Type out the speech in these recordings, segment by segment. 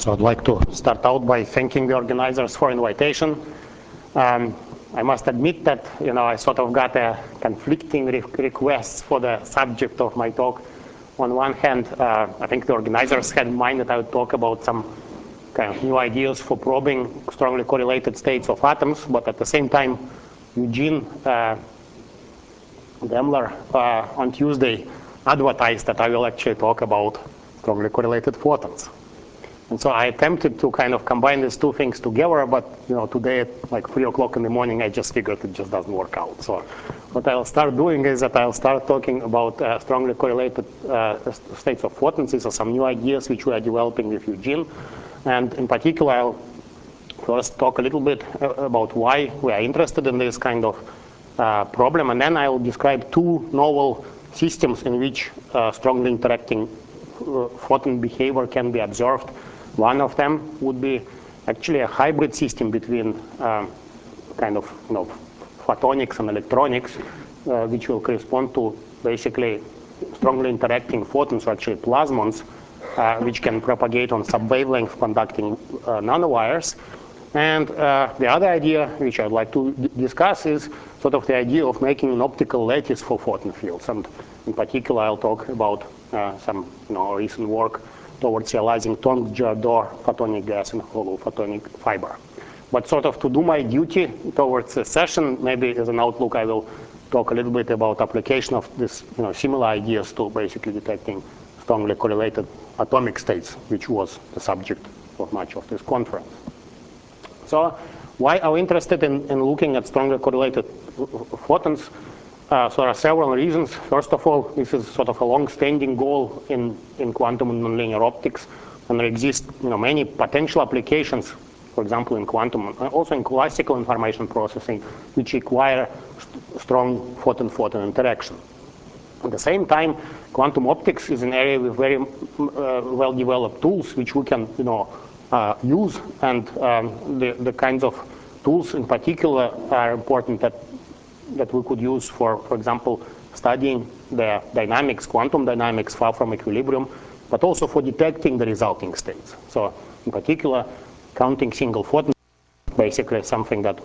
So I'd like to start out by thanking the organizers for invitation. I must admit that I sort of got a conflicting requests for the subject of my talk. On one hand, I think the organizers had in mind that I would talk about some kind of new ideas for probing strongly correlated states of atoms, but at the same time, Eugene Demler on Tuesday advertised that I will actually talk about strongly correlated photons. And so I attempted to kind of combine these two things together, but today at like 3 o'clock in the morning, I just figured it just doesn't work out. So what I'll start doing is that I'll start talking about strongly correlated states of photons. These are some new ideas which we are developing with Eugene. And in particular, I'll first talk a little bit about why we are interested in this kind of problem. And then I'll describe two novel systems in which strongly interacting photon behavior can be observed. One of them would be actually a hybrid system between kind of photonics and electronics, which will correspond to basically strongly interacting photons, or actually plasmons, which can propagate on sub-wavelength conducting nanowires. And the other idea which I'd like to discuss is sort of the idea of making an optical lattice for photon fields. And in particular, I'll talk about some recent work towards realizing Tongji-Ador photonic gas in hollow photonic fiber. But sort of to do my duty towards the session, maybe as an outlook, I will talk a little bit about application of this similar ideas to basically detecting strongly correlated atomic states, which was the subject of much of this conference. So why are we interested in looking at strongly correlated photons? So there are several reasons. First of all, this is sort of a long-standing goal in quantum and nonlinear optics, and there exist many potential applications, for example, in quantum, also in classical information processing, which require strong photon-photon interaction. At the same time, quantum optics is an area with very well-developed tools which we can use, and the kinds of tools in particular are important that we could use for example, studying the dynamics, quantum dynamics far from equilibrium, but also for detecting the resulting states. So in particular, counting single photons, basically something that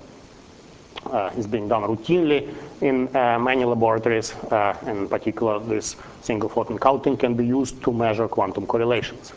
is being done routinely in many laboratories. And in particular, this single photon counting can be used to measure quantum correlations.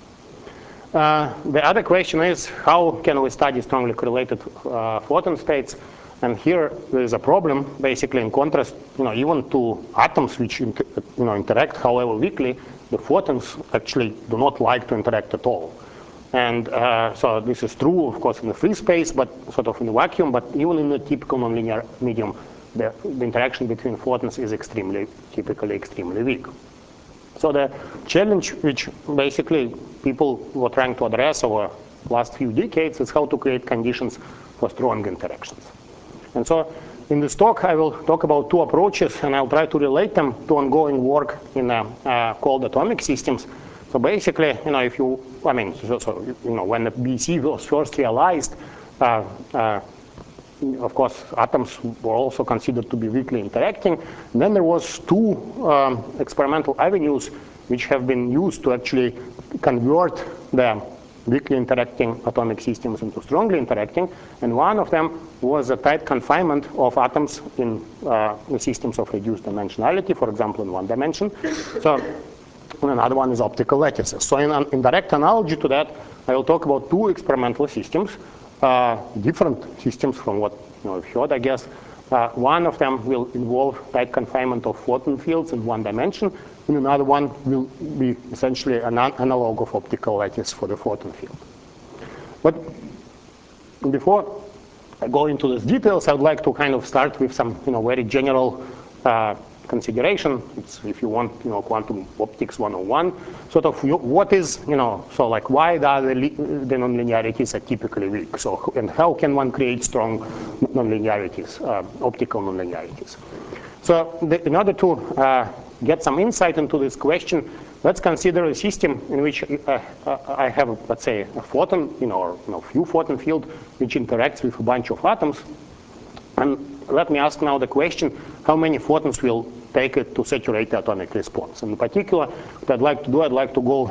The other question is, how can we study strongly correlated photon states? And here there is a problem, basically in contrast, even to atoms which interact, however weakly, the photons actually do not like to interact at all. And so this is true, of course, in the free space, but sort of in the vacuum, but even in the typical nonlinear medium, the interaction between photons is typically extremely weak. So the challenge which basically people were trying to address over the last few decades is how to create conditions for strong interactions. And so in this talk, I will talk about two approaches, and I'll try to relate them to ongoing work in cold atomic systems. So basically, when the BEC was first realized, of course, atoms were also considered to be weakly interacting. And then there was two experimental avenues which have been used to actually convert the weakly interacting atomic systems into strongly interacting, and one of them was a tight confinement of atoms in the systems of reduced dimensionality, for example, in one dimension. So another one is optical lattices. So in direct analogy to that, I will talk about two experimental systems, different systems from what you've heard, I guess. One of them will involve tight confinement of photon fields in one dimension, and another one will be essentially an analog of optical lattice for the photon field. But before I go into these details, I would like to kind of start with some very general consideration. It's, if you want, quantum optics 101, sort of what is, so like why are the nonlinearities are typically weak? So, and how can one create strong nonlinearities, optical nonlinearities? So in order to get some insight into this question, let's consider a system in which I have, let's say, a photon, or few photon field which interacts with a bunch of atoms. And let me ask now the question, how many photons will take it to saturate the atomic response? And in particular, what I'd like to do, I'd like to go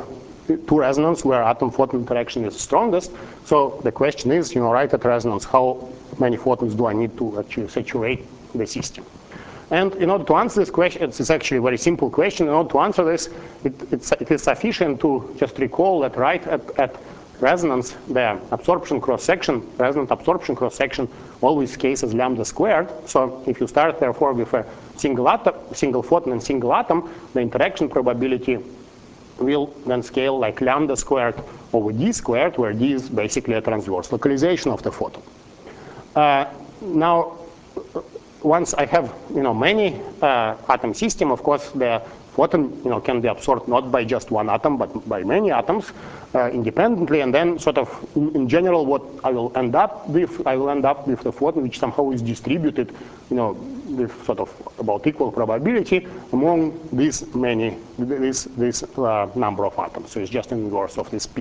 to resonance where atom-photon interaction is strongest. So the question is, right at resonance, how many photons do I need to actually saturate the system? And in order to answer this question, it's actually a very simple question. In order to answer this, it is sufficient to just recall that right at resonance, the absorption cross-section, resonant absorption cross-section, always cases lambda squared. So if you start, therefore, with a single photon and single atom, the interaction probability will then scale like lambda squared over d squared, where d is basically a transverse localization of the photon. Now, once I have many atom system, of course, the photon can be absorbed not by just one atom, but by many atoms independently. And then, sort of, in general, what I will end up with, the photon which somehow is distributed, with sort of about equal probability among this number of atoms. So it's just an inverse of this p.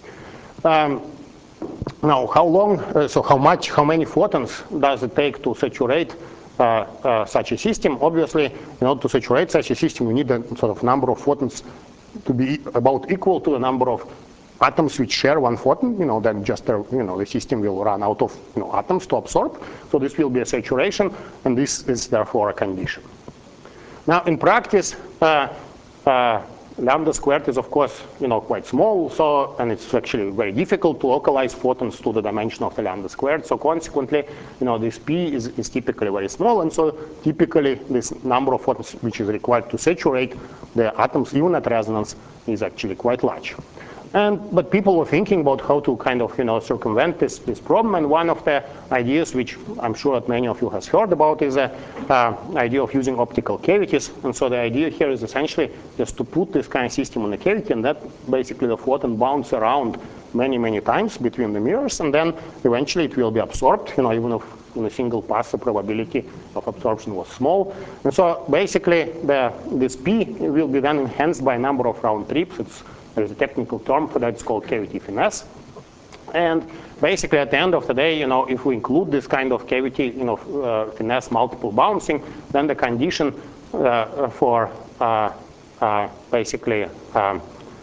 Now, how many photons does it take to saturate such a system? Obviously, in order to saturate such a system, you need a sort of number of photons to be about equal to the number of atoms which share one photon. Then just the system will run out of atoms to absorb. So this will be a saturation, and this is therefore a condition. Now, in practice, lambda squared is, of course, quite small. So, and it's actually very difficult to localize photons to the dimension of the lambda squared. So consequently, this p is typically very small. And so typically, this number of photons which is required to saturate the atoms even at resonance is actually quite large. But people were thinking about how to kind of circumvent this problem. And one of the ideas, which I'm sure that many of you has heard about, is the idea of using optical cavities. And so the idea here is essentially just to put this kind of system in a cavity, and that basically the photon bounces around many times between the mirrors, and then eventually it will be absorbed. Even if in a single pass the probability of absorption was small. And so basically this p will be then enhanced by a number of round trips. There's a technical term for that. It's called cavity finesse. And basically, at the end of the day, if we include this kind of cavity, finesse multiple bouncing, then the condition for basically for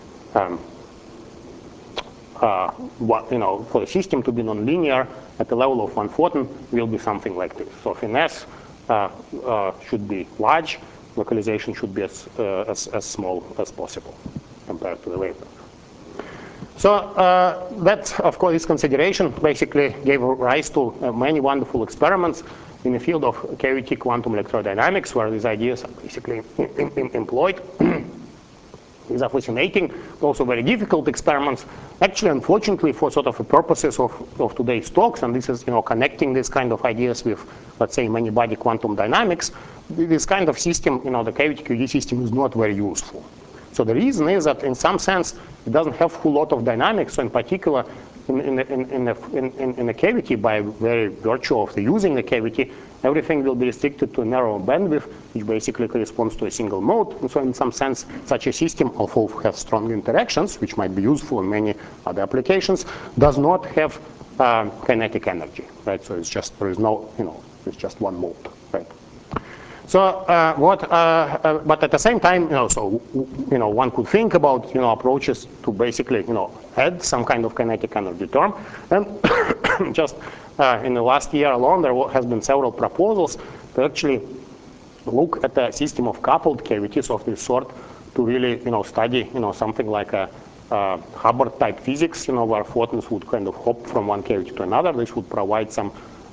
the system to be nonlinear at the level of one photon will be something like this. So finesse should be large. Localization should be as small as possible compared to the wavelength. So that, of course, this consideration basically gave rise to many wonderful experiments in the field of cavity quantum electrodynamics, where these ideas are basically employed. These are fascinating, also very difficult experiments. Actually, unfortunately, for sort of the purposes of today's talks, and this is connecting these kind of ideas with, let's say, many-body quantum dynamics, this kind of system, the cavity QED system, is not very useful. So the reason is that in some sense it doesn't have a whole lot of dynamics. So in particular, in a cavity, by very virtue of using the cavity, everything will be restricted to a narrow bandwidth, which basically corresponds to a single mode. And so in some sense, such a system, although has strong interactions, which might be useful in many other applications, does not have kinetic energy, right? So it's just, there is no, it's just one mode, right? So but at the same time, one could think about, approaches to basically, add some kind of kinetic energy term. And just in the last year alone, there has been several proposals to actually look at a system of coupled cavities of this sort to really, study, something like a Hubbard-type physics, where photons would kind of hop from one cavity to another. This would provide some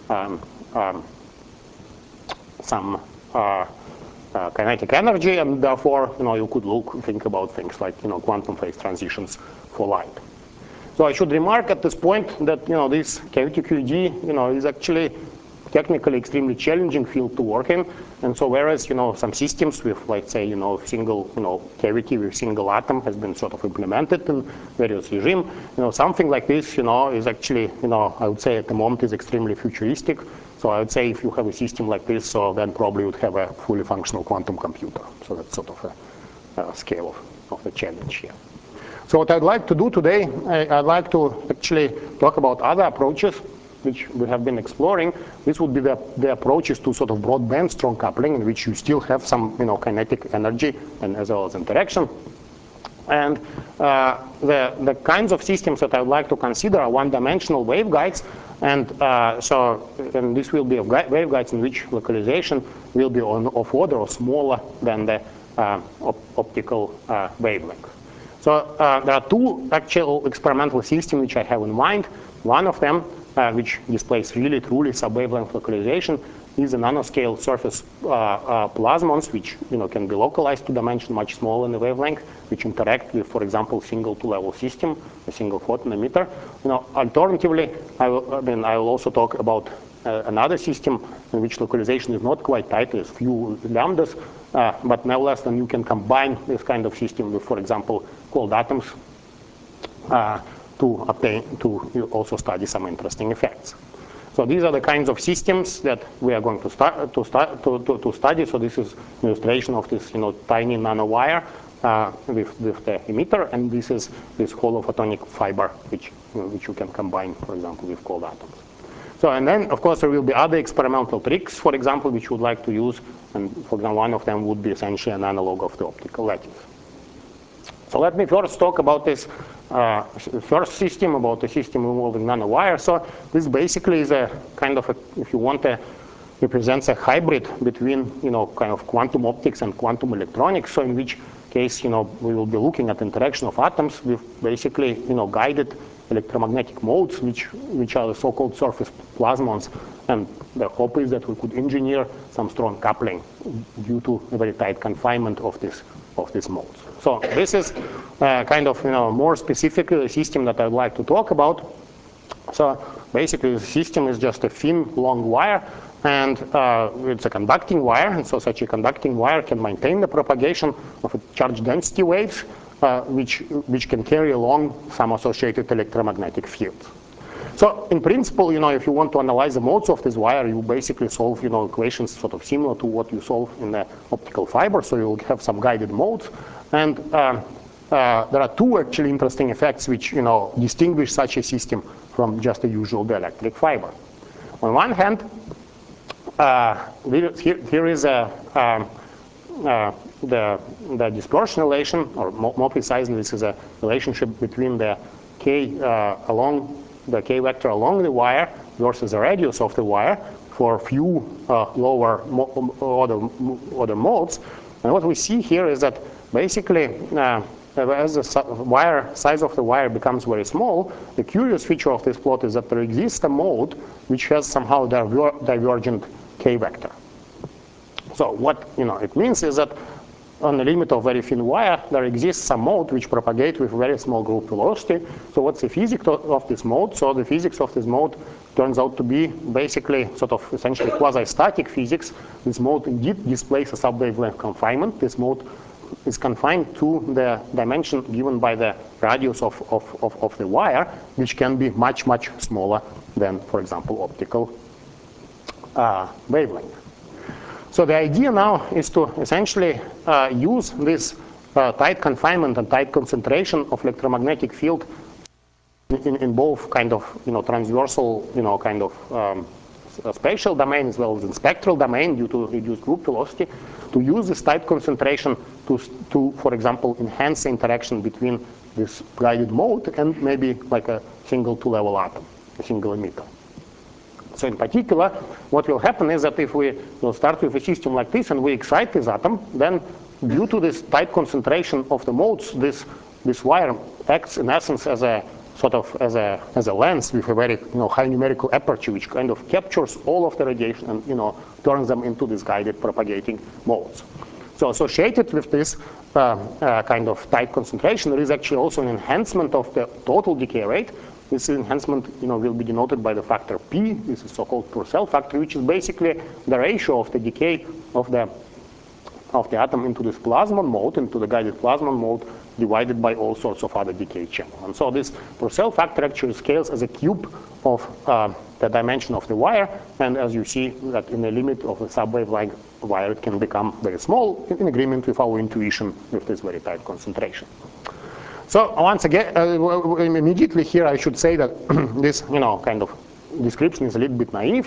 kinetic energy, and therefore, you could think about things like, quantum phase transitions for light. So I should remark at this point that, this cavity QED, is actually technically extremely challenging field to work in. And so whereas, some systems with, let's say, single, cavity with single atom has been sort of implemented in various regimes, something like this, is actually, I would say at the moment is extremely futuristic. So I would say if you have a system like this, so then probably you would have a fully functional quantum computer. So that's sort of a scale of the challenge here. So what I'd like to do today, I'd like to actually talk about other approaches which we have been exploring. This would be the approaches to sort of broadband strong coupling, in which you still have some kinetic energy and as well as interaction. And the kinds of systems that I would like to consider are one-dimensional waveguides. And and this will be waveguides in which localization will be of order or smaller than the optical wavelength. So there are two actual experimental systems which I have in mind. One of them, which displays really truly sub-wavelength localization, is a nanoscale surface plasmons, which can be localized to dimension much smaller in the wavelength, which interact with, for example, single two-level system, a single photon emitter. Alternatively, I will also talk about another system in which localization is not quite tight, there's few lambdas, but nevertheless, then you can combine this kind of system with, for example, cold atoms to also study some interesting effects. So these are the kinds of systems that we are going to study. So this is an illustration of this tiny nanowire with the emitter, and this is this holophotonic fiber which you can combine, for example, with cold atoms. So and then of course there will be other experimental tricks, for example, which you would like to use, and for example one of them would be essentially an analog of the optical lattice. So let me first talk about this first system, about the system involving nanowire. So this basically is a kind of, if you want, represents a hybrid between kind of quantum optics and quantum electronics. So in which case we will be looking at interaction of atoms with basically guided electromagnetic modes, which are the so-called surface plasmons. And the hope is that we could engineer some strong coupling due to a very tight confinement of these modes. So this is kind of more specifically a system that I'd like to talk about. So basically the system is just a thin, long wire, and it's a conducting wire. And so such a conducting wire can maintain the propagation of charge density waves, which can carry along some associated electromagnetic fields. So in principle, if you want to analyze the modes of this wire, you basically solve equations sort of similar to what you solve in the optical fiber. So you'll have some guided modes. And there are two actually interesting effects which distinguish such a system from just a usual dielectric fiber. On one hand, here is the dispersion relation, or more precisely, this is a relationship between the k the k vector along the wire versus the radius of the wire for few lower order modes. And what we see here is that basically, as the size of the wire becomes very small, the curious feature of this plot is that there exists a mode which has somehow divergent k vector. So what it means is that on the limit of very thin wire, there exists some mode which propagate with very small group velocity. So what's the physics of this mode? So the physics of this mode turns out to be basically sort of essentially quasi-static physics. This mode indeed displays a sub-wavelength confinement. This mode is confined to the dimension given by the radius of the wire, which can be much, much smaller than, for example, optical wavelength. So the idea now is to essentially use this tight confinement and tight concentration of electromagnetic field in both kind of transversal kind of spatial domain as well as in spectral domain due to reduced group velocity, to use this tight concentration to for example enhance the interaction between this guided mode and maybe like a single two-level atom, a single emitter. So in particular, what will happen is that if we will start with a system like this and we excite this atom, then due to this tight concentration of the modes, this wire acts in essence as a sort of as a lens with a very high numerical aperture, which kind of captures all of the radiation and turns them into these guided propagating modes. So associated with this kind of tight concentration, there is actually also an enhancement of the total decay rate. This enhancement will be denoted by the factor P. This is so-called Purcell factor, which is basically the ratio of the decay of the atom into this plasmon mode, into the guided plasmon mode, divided by all sorts of other decay channels. And so this Purcell factor actually scales as a cube of the dimension of the wire. And as you see that in the limit of the subwave-like wire, it can become very small in agreement with our intuition with this very tight concentration. So once again, immediately here I should say that this kind of description is a little bit naive.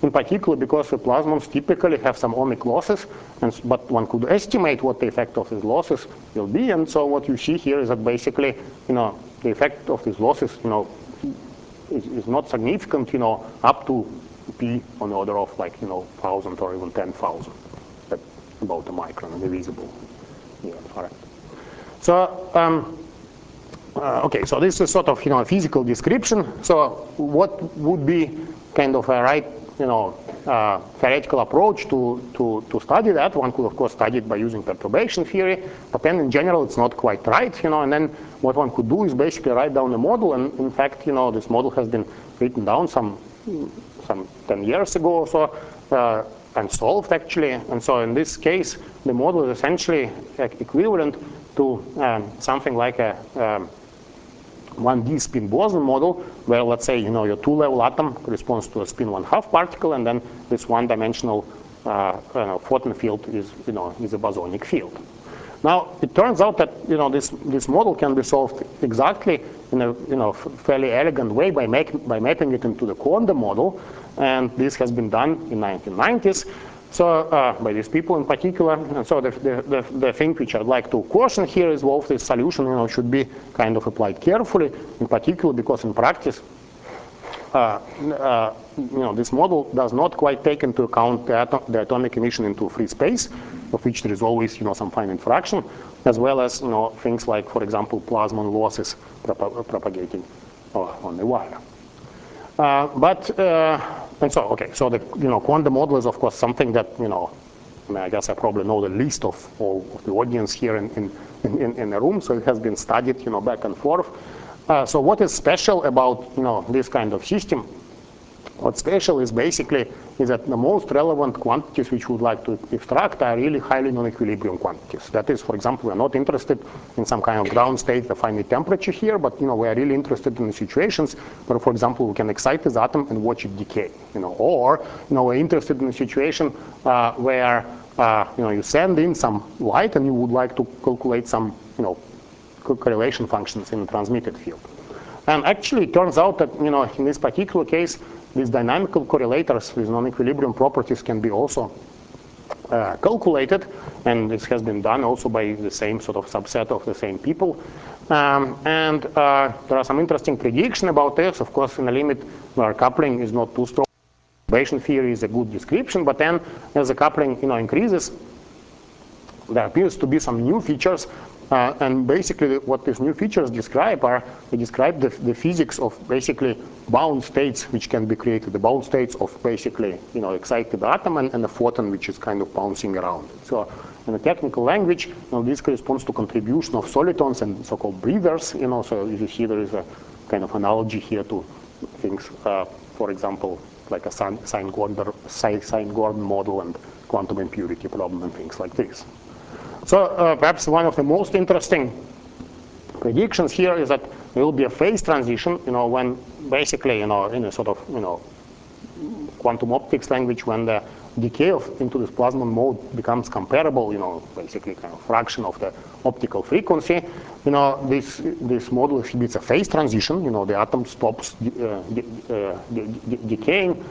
in particular because the plasmons typically have some ohmic losses, but one could estimate what the effect of these losses will be. And so what you see here is that basically, the effect of these losses, is not significant, up to p on the order of like, 1,000 or even 10,000, about a micron, visible. Yeah, all right. So, okay, so this is sort of, a physical description. So what would be kind of a right, theoretical approach to study that? One could, of course, study it by using perturbation theory, but then in general, it's not quite right, and then what one could do is basically write down a model, and in fact, this model has been written down some 10 years ago or so, and solved actually. And so in this case, the model is essentially equivalent to something like a 1D spin Boson model, where let's say, your two-level atom corresponds to a spin 1/2 particle, and then this one-dimensional photon field is a bosonic field. Now, it turns out that this model can be solved exactly in a fairly elegant way by mapping it into the quantum model, and this has been done in 1990s. So by these people in particular. And so the thing which I'd like to caution here is, well, this solution should be kind of applied carefully, in particular because in practice, this model does not quite take into account the atomic emission into free space, of which there is always some finite fraction, as well as things like, for example, plasmon losses propagating on the wire. And so, okay, so the quantum model is, of course, something that I guess I probably know the least of all of the audience here in the room. So it has been studied, back and forth. So what is special about this kind of system? What's special is basically that the most relevant quantities which we would like to extract are really highly non-equilibrium quantities. That is, for example, we're not interested in some kind of ground state, the finite temperature here, but we are really interested in the situations where, for example, we can excite this atom and watch it decay. Or we're interested in a situation where you send in some light and you would like to calculate some correlation functions in the transmitted field. And actually, it turns out that in this particular case, these dynamical correlators with non-equilibrium properties can be also calculated, and this has been done also by the same sort of subset of the same people. And there are some interesting predictions about this. Of course, in a limit where coupling is not too strong, perturbation theory is a good description. But then, as the coupling increases, there appears to be some new features. And basically, what these new features describe are, they describe the physics of basically bound states which can be created, the bound states of basically excited atom and a photon which is kind of bouncing around. So in the technical language, this corresponds to contribution of solitons and so-called breathers. So you see there is a kind of analogy here to things, for example, like a Sine-Gordon model and quantum impurity problem and things like this. So perhaps one of the most interesting predictions here is that there will be a phase transition, when basically, in a sort of, quantum optics language, when the decay into this plasmon mode becomes comparable, basically kind of fraction of the optical frequency, this model exhibits a phase transition. The atom stops decaying.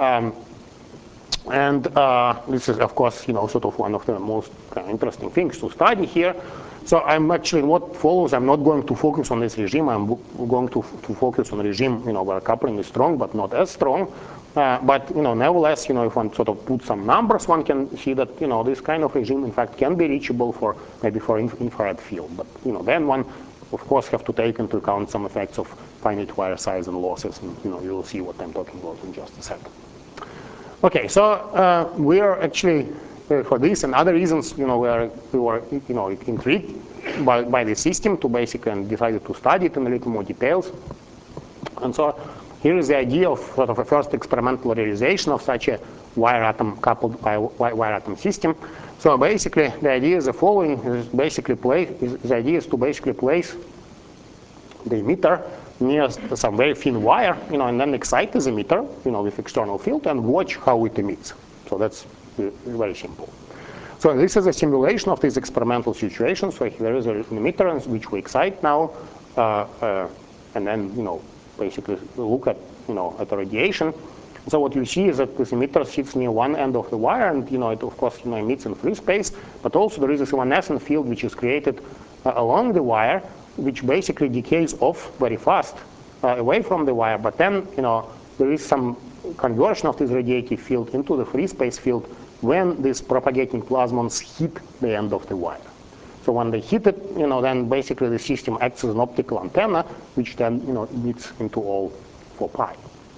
And this is, of course, sort of one of the most interesting things to study here. So I'm actually, what follows, I'm not going to focus on this regime. I'm going to focus on a regime, where coupling is strong, but not as strong. But, nevertheless, if one sort of puts some numbers, one can see that, this kind of regime, in fact, can be reachable for maybe for infrared field. But, then one, of course, have to take into account some effects of finite wire size and losses. And, you'll see what I'm talking about in just a second. Okay, so we are actually, for this and other reasons, we were intrigued by the system to basically, and decided to study it in a little more details. And so here is the idea of sort of a first experimental realization of such a wire atom coupled wire atom system. So basically, the idea is the following: the idea is to basically place the emitter near some very thin wire, and then excite the emitter, with external field and watch how it emits. So that's very simple. So this is a simulation of this experimental situation. So there is an emitter which we excite now, and then basically look at at the radiation. So what you see is that this emitter sits near one end of the wire, and it of course emits in free space. But also there is this evanescent field which is created along the wire, which basically decays off very fast away from the wire. But then there is some conversion of this radiative field into the free space field when these propagating plasmons hit the end of the wire. So when they hit it, then basically the system acts as an optical antenna, which then emits into all 4 pi.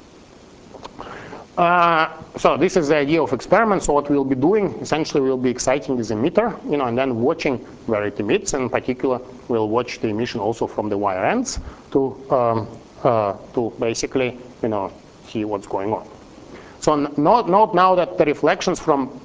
So this is the idea of experiment. So what we'll be doing, essentially we'll be exciting this emitter, and then watching where it emits. And in particular, we'll watch the emission also from the wire ends to basically, see what's going on. So note now that the reflections from,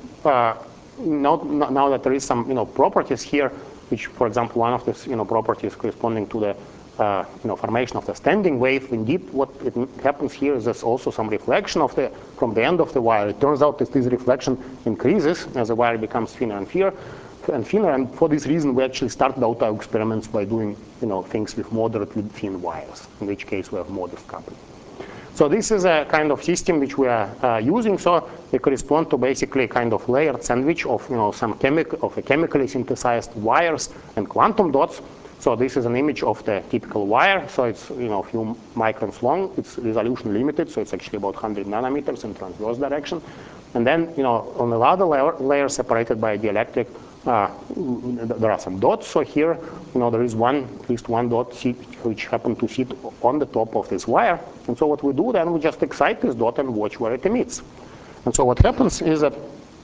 now that there is some, properties here, which, for example, one of these, properties corresponding to the formation of the standing wave. Indeed, what it happens here is there's also some reflection from the end of the wire. It turns out that this reflection increases as the wire becomes thinner and thinner. And for this reason, we actually started out our experiments by doing things with moderately thin wires, in which case we have modest coupling. So this is a kind of system which we are using. So they correspond to basically a kind of layered sandwich of chemically synthesized wires and quantum dots. So this is an image of the typical wire. So it's a few microns long. It's resolution limited, so it's actually about 100 nanometers in transverse direction. And then on the other layer separated by a dielectric, there are some dots. So here there is at least one dot which happened to sit on the top of this wire. And so what we do then, we just excite this dot and watch where it emits. And so what happens is that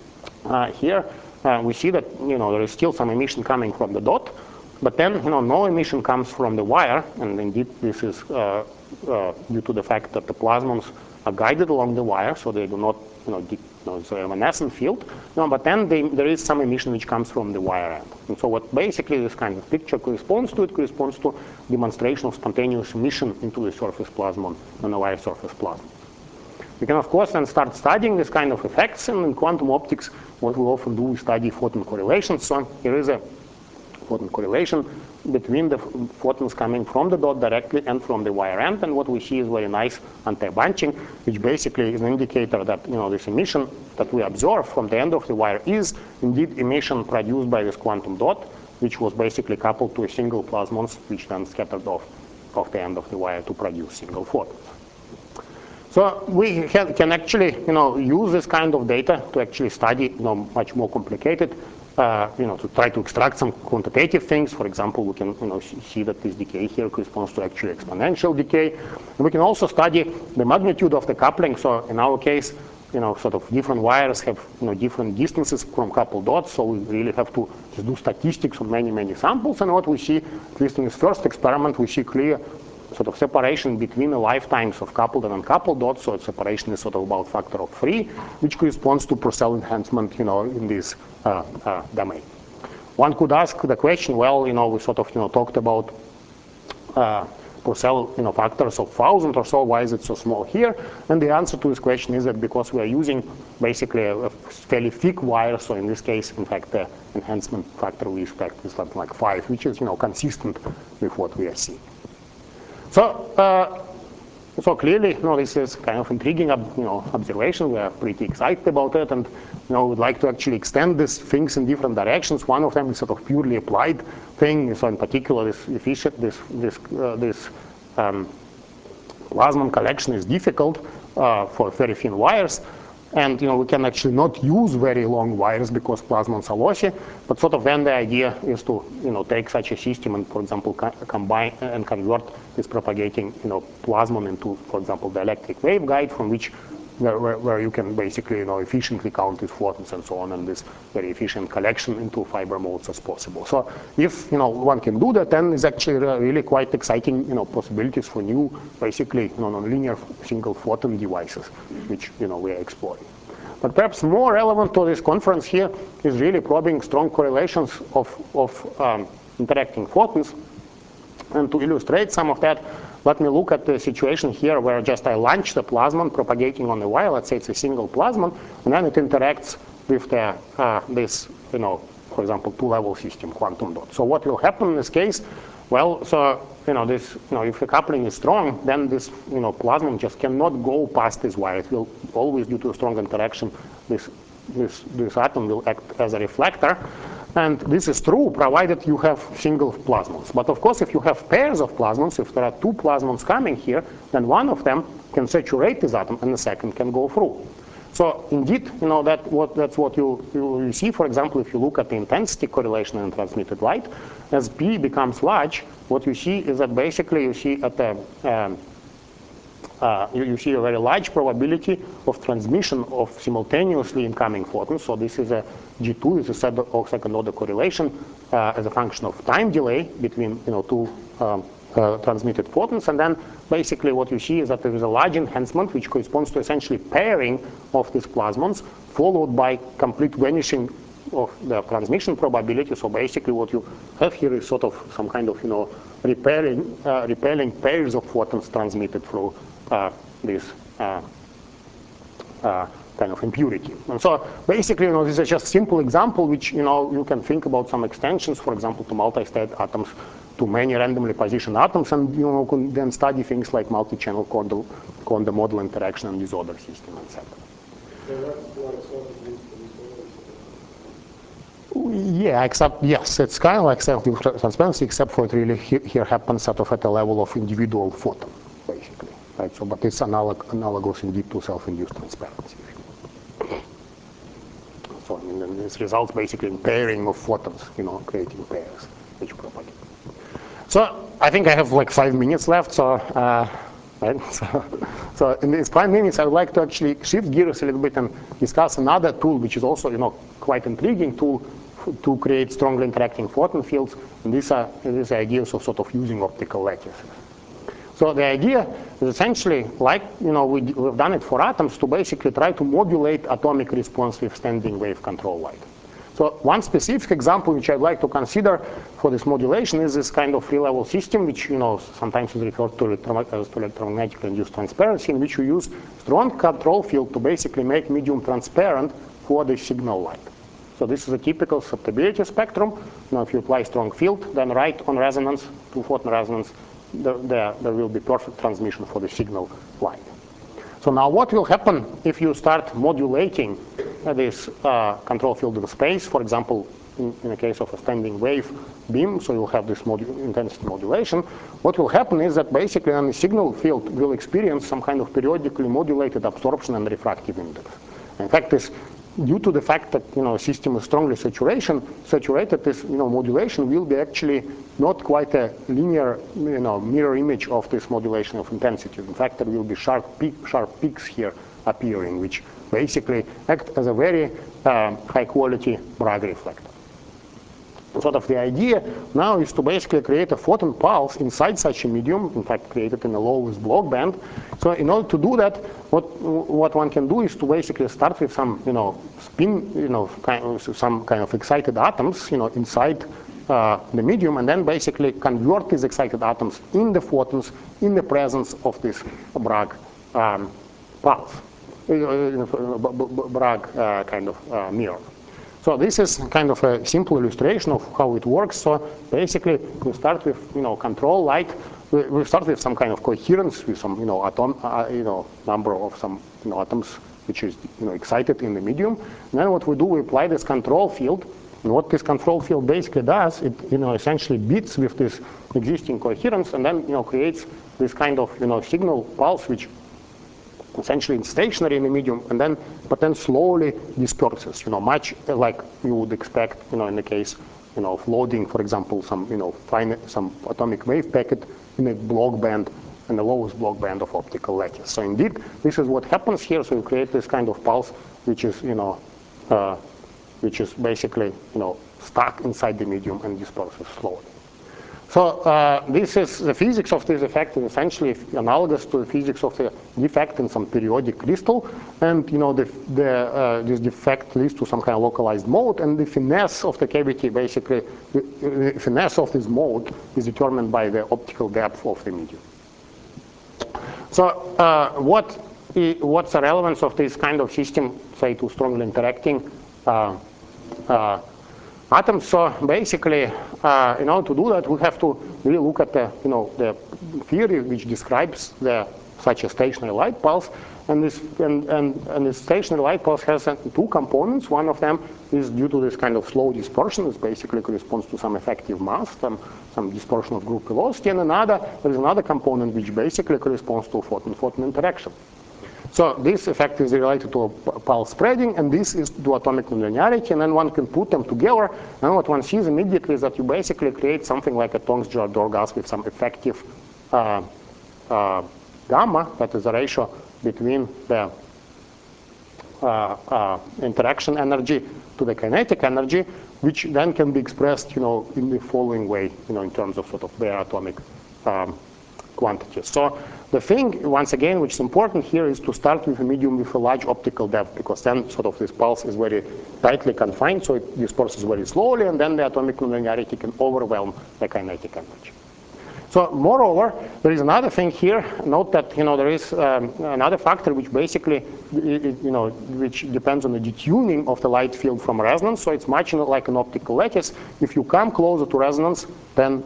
here we see that there is still some emission coming from the dot. But then, no emission comes from the wire, and indeed this is due to the fact that the plasmons are guided along the wire, so they do not, it's an evanescent field. But then there is some emission which comes from the wire end. And so what basically this kind of picture corresponds to, it corresponds to demonstration of spontaneous emission into the surface plasmon on a wire surface plasmon. We can, of course, then start studying this kind of effects, and in quantum optics, what we often do, we study photon correlations. So here is a photon correlation between the photons coming from the dot directly and from the wire end. And what we see is very nice anti-bunching, which basically is an indicator that this emission that we observe from the end of the wire is indeed emission produced by this quantum dot, which was basically coupled to a single plasmons, which then scattered off the end of the wire to produce single photons. So we can actually use this kind of data to actually study much more complicated to try to extract some quantitative things. For example, we can see that this decay here corresponds to actually exponential decay. And we can also study the magnitude of the coupling. So in our case, sort of different wires have different distances from coupled dots. So we really have to just do statistics on many, many samples. And what we see, at least in this first experiment, we see clear sort of separation between the lifetimes of coupled and uncoupled dots. So separation is sort of about factor of 3, which corresponds to Purcell enhancement, in this domain. One could ask the question, well, we sort of talked about Purcell factors of 1,000 or so. Why is it so small here? And the answer to this question is that because we are using basically a fairly thick wire. So in this case, in fact, the enhancement factor we expect is something like 5, which is consistent with what we are seeing. So clearly, this is kind of intriguing, observation. We are pretty excited about it, and we'd like to actually extend these things in different directions. One of them is sort of purely applied thing. So in particular, this plasmon collection is difficult for very thin wires. And we can actually not use very long wires because plasmons are lossy. But sort of then the idea is to take such a system and, for example, combine and convert this propagating plasmon into, for example, the electric waveguide, from which where you can basically efficiently count its photons and so on, and this very efficient collection into fiber modes as possible. So if one can do that, then it's actually really quite exciting possibilities for new basically nonlinear single photon devices, which we are exploring. But perhaps more relevant to this conference here is really probing strong correlations of interacting photons. And to illustrate some of that, let me look at the situation here where just I launch the plasmon propagating on the wire. Let's say it's a single plasmon, and then it interacts with this, for example, two-level system quantum dot. So what will happen in this case? Well, so if the coupling is strong, then this plasmon just cannot go past this wire. It will always, due to a strong interaction, this atom will act as a reflector. And this is true provided you have single plasmons. But of course, if you have pairs of plasmons, if there are two plasmons coming here, then one of them can saturate this atom and the second can go through. So indeed, that's what you see. For example, if you look at the intensity correlation in transmitted light, as P becomes large, what you see is that basically you see at the you see a very large probability of transmission of simultaneously incoming photons. So this is a G2, this is a second order correlation as a function of time delay between two transmitted photons. And then basically what you see is that there is a large enhancement which corresponds to essentially pairing of these plasmons, followed by complete vanishing of the transmission probability. So basically what you have here is sort of some kind of repelling pairs of photons transmitted through this kind of impurity. And so basically, this is just a simple example which you can think about some extensions, for example, to multi-state atoms, to many randomly positioned atoms, and can then study things like multi-channel Kondo model interaction and disorder system, etc. Yeah, yes, it's kind of like self-transparency, except for it really here happens sort of at the level of individual photon, basically, right? So, but it's analogous indeed to self-induced transparency. So, and then this results basically in pairing of photons, creating pairs which propagate. So, I think I have like 5 minutes left. So, right? So in these 5 minutes, I would like to actually shift gears a little bit and discuss another tool, which is also, quite intriguing tool to create strongly interacting photon fields. And these are ideas of sort of using optical lattices. So the idea is essentially like, we've done it for atoms to basically try to modulate atomic response with standing wave control light. So one specific example which I'd like to consider for this modulation is this kind of free-level system, which sometimes is referred to as electromagnetically induced transparency, in which you use strong control field to basically make medium transparent for the signal light. So this is a typical susceptibility spectrum. If you apply strong field, then right on resonance, to photon resonance, there will be perfect transmission for the signal light. So now what will happen if you start modulating this control field in space? For example, in the case of a standing wave beam, so you'll have this intensity modulation. What will happen is that basically the signal field will experience some kind of periodically modulated absorption and refractive index. In fact, this due to the fact that a system is strongly saturated, this modulation will be actually not quite a linear mirror image of this modulation of intensity. In fact, there will be sharp peaks here appearing, which basically act as a very high quality Bragg reflector. Sort of the idea now is to basically create a photon pulse inside such a medium, in fact created in the lowest block band. So in order to do that, what one can do is to basically start with some spin, some kind of excited atoms, inside the medium, and then basically convert these excited atoms in the photons in the presence of this Bragg pulse, Bragg kind of mirror. So this is kind of a simple illustration of how it works. So basically, we start with control light. We start with some kind of coherence with some number of some atoms which is excited in the medium. And then what we do, we apply this control field. And what this control field basically does, it essentially beats with this existing coherence, and then creates this kind of signal pulse which essentially it's stationary in the medium, but then slowly disperses, much like you would expect, in the case, of loading, for example, some atomic wave packet in a block band, in the lowest block band of optical lattice. So indeed, this is what happens here. So you create this kind of pulse, which is, basically, stuck inside the medium and disperses slowly. So this is the physics of this effect is essentially analogous to the physics of the defect in some periodic crystal, and this defect leads to some kind of localized mode, and the finesse of the cavity, basically, the finesse of this mode is determined by the optical depth of the medium. So what's the relevance of this kind of system, say, to strongly interacting atoms. So basically, in order to do that, we have to really look at the, the theory which describes such a stationary light pulse. And this stationary light pulse has two components. One of them is due to this kind of slow dispersion. It basically corresponds to some effective mass, some dispersion of group velocity. And there is another component which basically corresponds to photon-photon interaction. So this effect is related to pulse spreading, and this is to atomic nonlinearity. And then one can put them together, and what one sees immediately is that you basically create something like a Tonks-Jerdor gas with some effective gamma, that is the ratio between the interaction energy to the kinetic energy, which then can be expressed, in the following way, in terms of sort of bare atomic quantities. So the thing, once again, which is important here is to start with a medium with a large optical depth, because then sort of this pulse is very tightly confined, so it disperses very slowly, and then the atomic nonlinearity can overwhelm the kinetic energy. So moreover, there is another thing here. Note that there is another factor which basically which depends on the detuning of the light field from resonance. So it's much like an optical lattice. If you come closer to resonance, then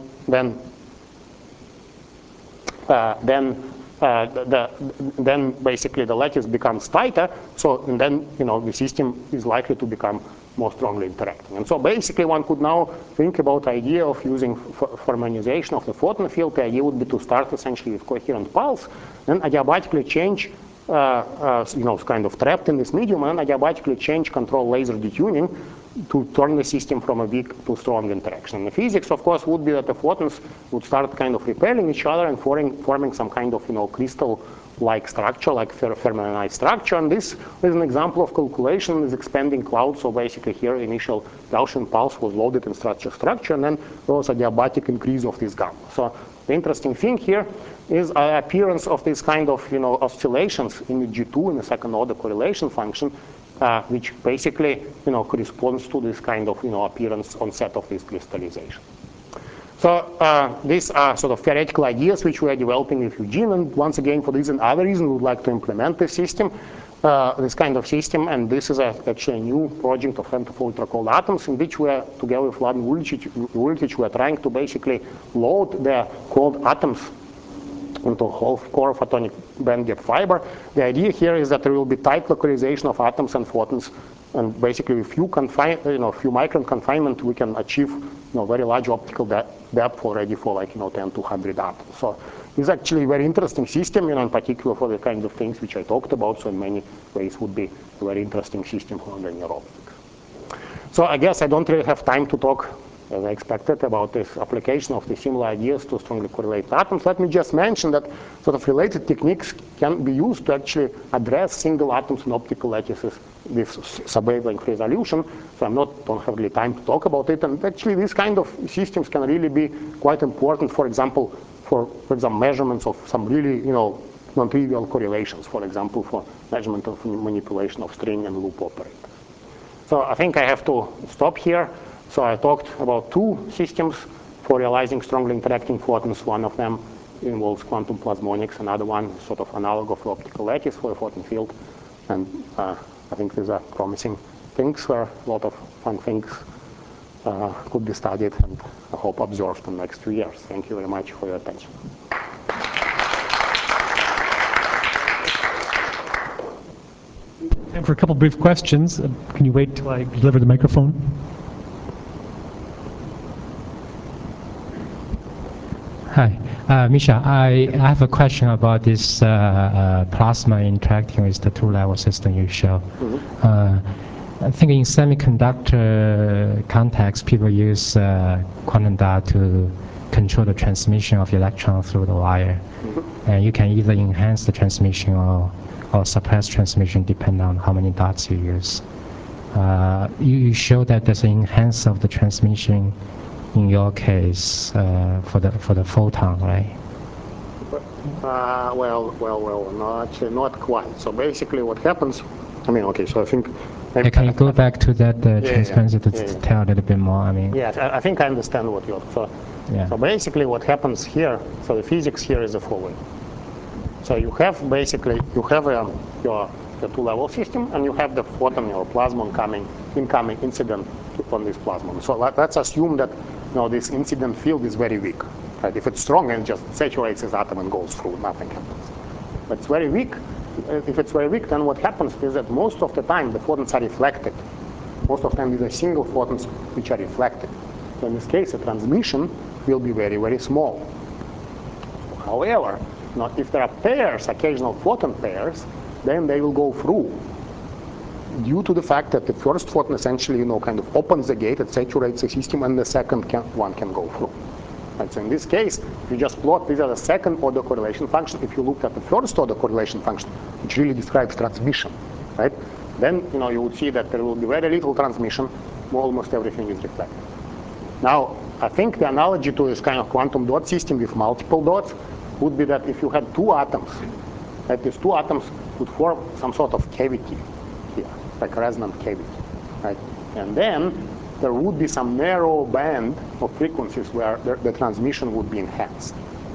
basically the lattice becomes tighter. So and then the system is likely to become more strongly interacting. And so basically one could now think about the idea of using harmonization of the photon field. The idea would be to start essentially with coherent pulse, then adiabatically change, kind of trapped in this medium, and adiabatically change control laser detuning to turn the system from a weak to strong interaction. And the physics, of course, would be that the photons would start kind of repelling each other and forming some kind of crystal-like structure, like fermionic structure. And this is an example of calculation with expanding cloud. So basically here initial Gaussian pulse was loaded in structure, and then there was a adiabatic increase of this gamma. So the interesting thing here is appearance of this kind of oscillations in the G2 in the second order correlation function, which basically corresponds to this kind of appearance onset of this crystallization. So these are sort of theoretical ideas which we are developing with Eugene, and once again for this and other reasons we would like to implement this system, this kind of system, and this is actually a new project of ultra-cold atoms in which we are together with Vladan Vulicic, we are trying to basically load the cold atoms into whole core photonic band gap fiber. The idea here is that there will be tight localization of atoms and photons, and basically with few micron confinement, we can achieve very large optical depth already for like 10 to 100 atoms. So it's actually a very interesting system, in particular for the kind of things which I talked about. So in many ways would be a very interesting system for linear optics. So I guess I don't really have time to talk, as I expected, about this application of the similar ideas to strongly correlated atoms. Let me just mention that sort of related techniques can be used to actually address single atoms in optical lattices with sub-wavelength resolution. So don't have really time to talk about it. And actually, these kind of systems can really be quite important. For example, for example, measurements of some really non-trivial correlations. For example, for measurement of manipulation of string and loop operators. So I think I have to stop here. So I talked about two systems for realizing strongly interacting photons. One of them involves quantum plasmonics, another one sort of analog of optical lattice for a photon field. And I think these are promising things where a lot of fun things could be studied and I hope observed in the next 2 years. Thank you very much for your attention. Time for a couple brief questions. Can you wait till I deliver the microphone? Hi, Misha. I have a question about this plasma interacting with the two-level system you show. I think in semiconductor context, people use quantum dot to control the transmission of electron through the wire. And you can either enhance the transmission or suppress transmission depending on how many dots you use. You show that there's an enhance of the transmission in your case for the photon, right? No, actually not quite. So basically what happens, so I think... Can you go back to that transparency to tell a little bit more? I think I understand what you're... So basically what happens here, so the physics here is the following. So you have basically, your the two-level system, and you have the photon or plasmon incoming incident on this plasmon. So let's assume that this incident field is very weak. Right? If it's strong, and just saturates this atom and goes through, nothing happens. But it's very weak. If it's very weak, then what happens is that most of the time the photons are reflected. Most of the time these are single photons which are reflected. So in this case, the transmission will be very, very small. However, if there are pairs, occasional photon pairs, then they will go through, due to the fact that the first photon essentially, kind of opens the gate, it saturates the system, and the second one can go through. Right? So in this case, you just plot these are the second order correlation function. If you looked at the first order correlation function, which really describes transmission, right? Then you would see that there will be very little transmission. Almost everything is reflected. Now, I think the analogy to this kind of quantum dot system with multiple dots would be that if you had two atoms, that these two atoms would form some sort of cavity here, like a resonant cavity, right? And then there would be some narrow band of frequencies where the transmission would be enhanced.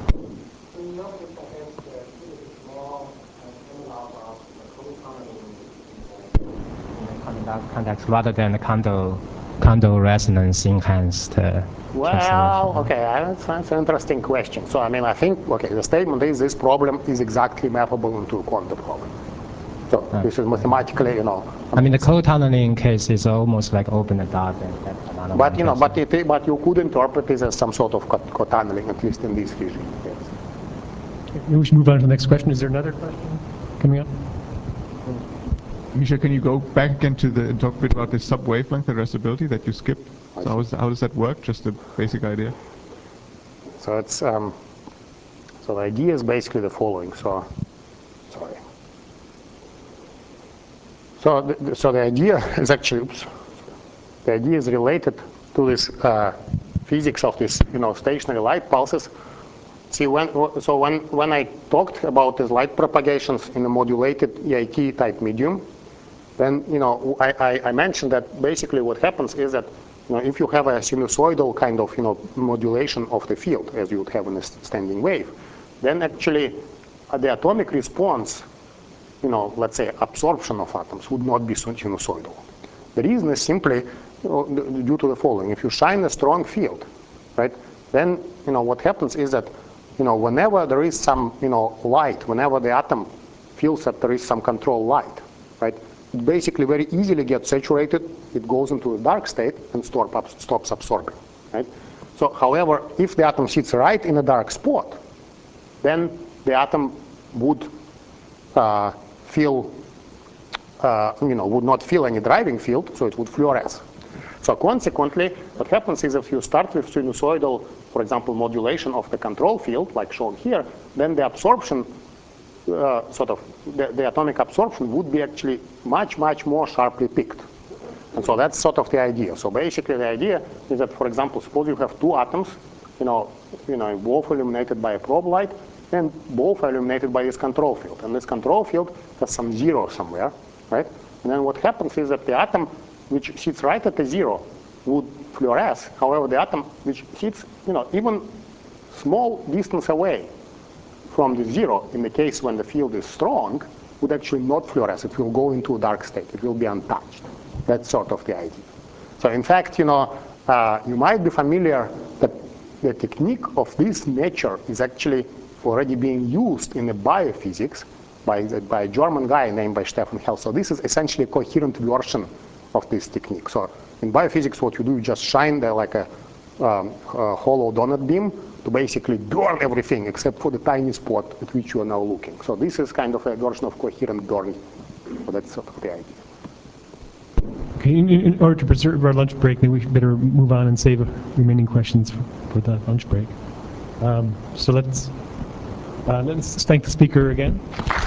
Context rather than the Kondo resonance enhanced. Well, okay, that's an interesting question. So I think the statement is this problem is exactly mappable into a Kondo problem. So this is mathematically, the co-tunneling case is almost like open a dot. And but you could interpret this as some sort of co-tunneling, at least in this region. Yes. Maybe we should move on to the next question. Is there another question coming up? Misha, can you go back again to talk a bit about the sub-wavelength addressability that you skipped? So how does that work? Just the basic idea. So it's so the idea is basically the following. So the idea is actually the idea is related to this physics of this stationary light pulses. See, when I talked about these light propagations in a modulated EIT type medium, then I mentioned that basically what happens is that if you have a sinusoidal kind of modulation of the field as you would have in a standing wave, then actually the atomic response, let's say absorption of atoms, would not be sinusoidal. The reason is simply due to the following: if you shine a strong field, right, then what happens is that whenever there is some light, whenever the atom feels that there is some control light, right, it basically very easily gets saturated. It goes into a dark state and stops absorbing, right? So, however, if the atom sits right in a dark spot, then the atom would would not feel any driving field, so it would fluoresce. So consequently, what happens is if you start with sinusoidal, for example, modulation of the control field, like shown here, then the absorption, the atomic absorption would be actually much, much more sharply picked. And so that's sort of the idea. So basically the idea is that, for example, suppose you have two atoms, both illuminated by a probe light, and both are illuminated by this control field. And this control field has some zero somewhere, right? And then what happens is that the atom which sits right at the zero would fluoresce. However, the atom which sits, even small distance away from the zero, in the case when the field is strong, would actually not fluoresce. It will go into a dark state. It will be untouched. That's sort of the idea. So in fact, you might be familiar that the technique of this nature is actually already being used in the biophysics by a German guy named by Stefan Hell. So this is essentially a coherent version of this technique. So in biophysics, what you do, you just shine like a hollow donut beam to basically burn everything except for the tiny spot at which you are now looking. So this is kind of a version of coherent burning. So that's sort of the idea. Okay, in order to preserve our lunch break, maybe we should better move on and save remaining questions for the lunch break. So let's thank the speaker again.